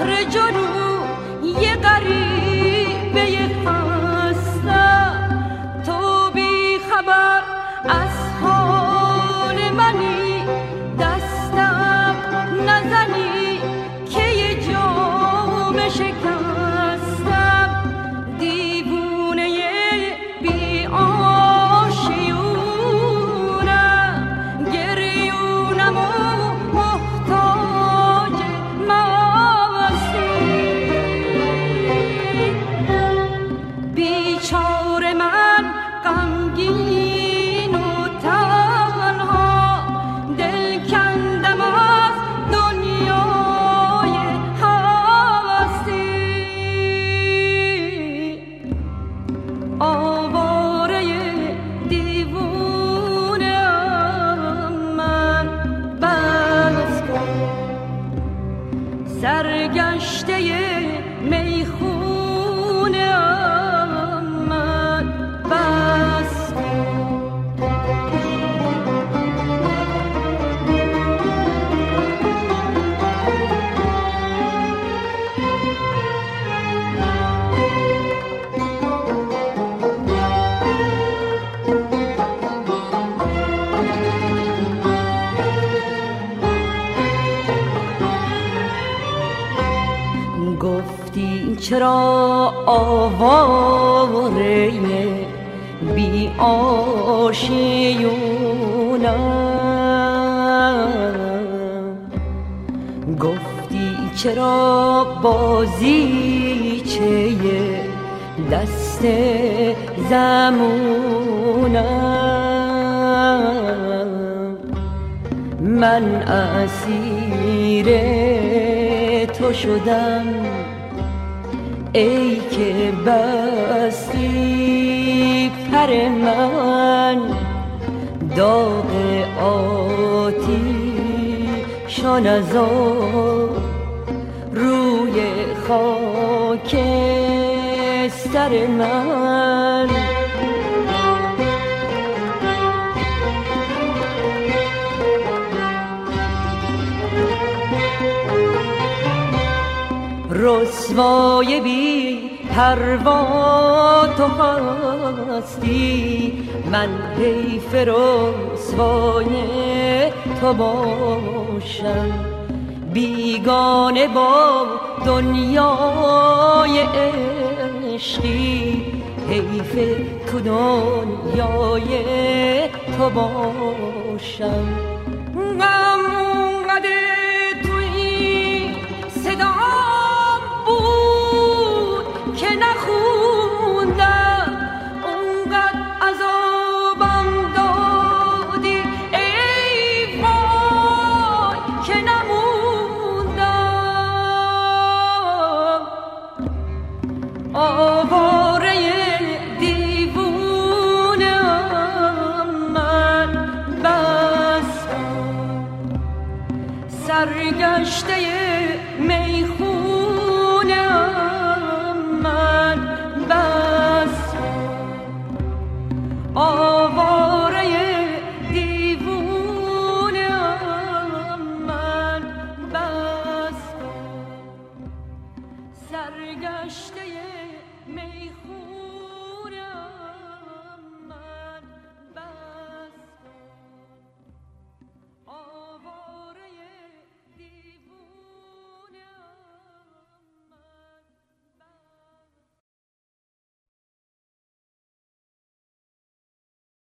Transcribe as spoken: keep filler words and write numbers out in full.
شهر جنوب یه غریبه هستم، تو بی خبر از حال منی، دستم نزنی که یه جام شکستم، دیوونه بی آشیونم، گریونم و محتاج مستی، بیچاره من غمگین و تنها، دل کندم از دنیای هستی، آواره دیوونه‌ام من، بس کن سرگشته میخونه‌ام من، بس گفتی چرا آواره بی آشیونم، گفتی چرا بازیچه دست زمونم، من اسیر تو شدم ای که بستی پر من، داغ آتیشان از روی خاکستر من، رسوای بی پروا تو هستی، من حیف رسوای تو باشم، بیگانه با دنیای عشقی، حیف تو دنیای تو باشم، آواره دیوونه‌ام من، بس سرگشته